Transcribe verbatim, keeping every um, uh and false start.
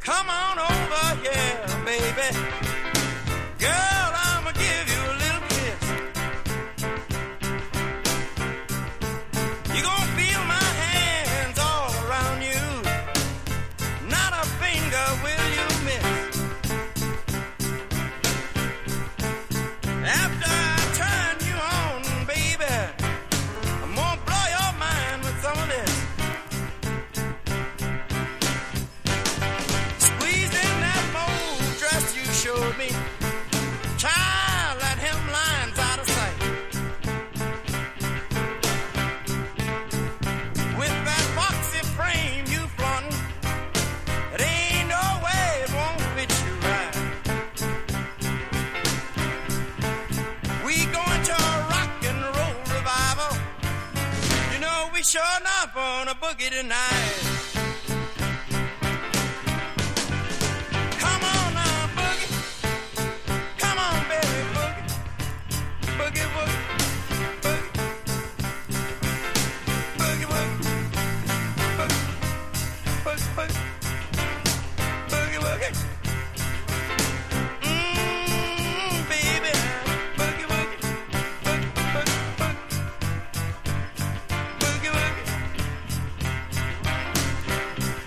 Come on over here, baby. Girl, I'ma give you a little kiss. You gonna feel my hands all around you. Not a finger will you miss. After I turn you on, baby, I'm gonna blow your mind with some of this. Squeeze in that mauve dress you showed me. Child, that hemline's out of sight. With that boxy frame you flaunting, it ain't no way it won't fit you right. We going to a rock and roll revival. You know we sure enough on a boogie tonight.